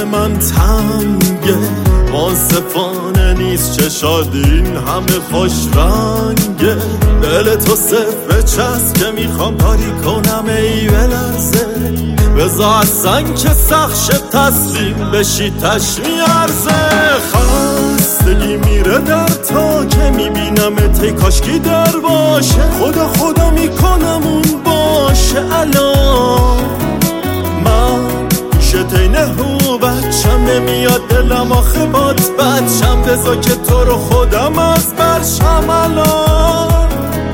من تنگه، منصفانه نیست چشاد این همه خوش رنگه. دل تو صفر چسب که میخوام کاری کنم ای بلرزه، بزا اصلا که سخت تسلیم بشی تش میارزه. خستگی میره در تا که میبینم تی کاشکی در باشه، خدا میکنم اون باشه الان. من شتینه هو بچم نمیاد دلم آخه بات بچم، بزا که تو رو خودم از برشم الان.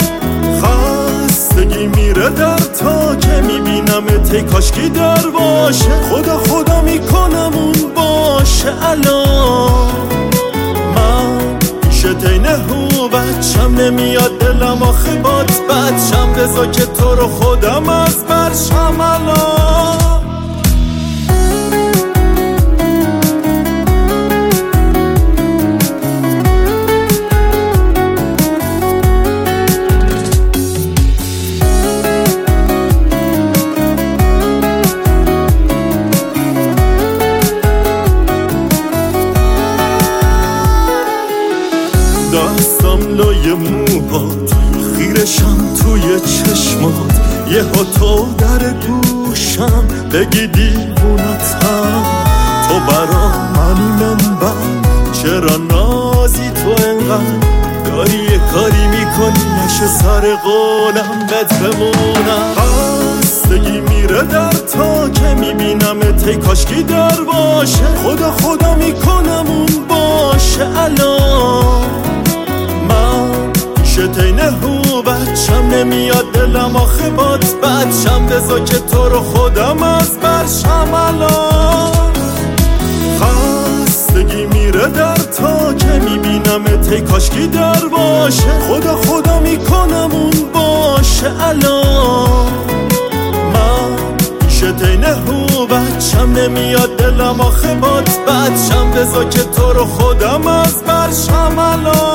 خستگی میره در تا که میبینم تی کاشکی در باشه، خدا میکنم اون باشه الان. من شتینه هو بچم نمیاد دلم آخه بات بچم، بزا که تو رو خودم از برشم الان. دستم لای موهات، خیرشم توی چشمات، یه ها تو در گوشم بگی دیوونتم. تو برا منی منبع، چرا نازی تو انقدر؟ داری یه کاری میکنی نشه سر قولم بهت بمونم. خستگی میره در تا که میبینم تی کاشکی در باشه، خدا میکنم اون باشه الان. من شتینه هو بچم نمیاد دلم آخه بات بچم، بزا که تو رو خودم از برشم الان. خستگی میره در تا که میبینم تی کاشکی در باشه، خدا میکنم اون باشه الان. من شتینه هو بچم نمیاد دلم آخه بات بچم، بزا که تو رو خودم از برشم الان.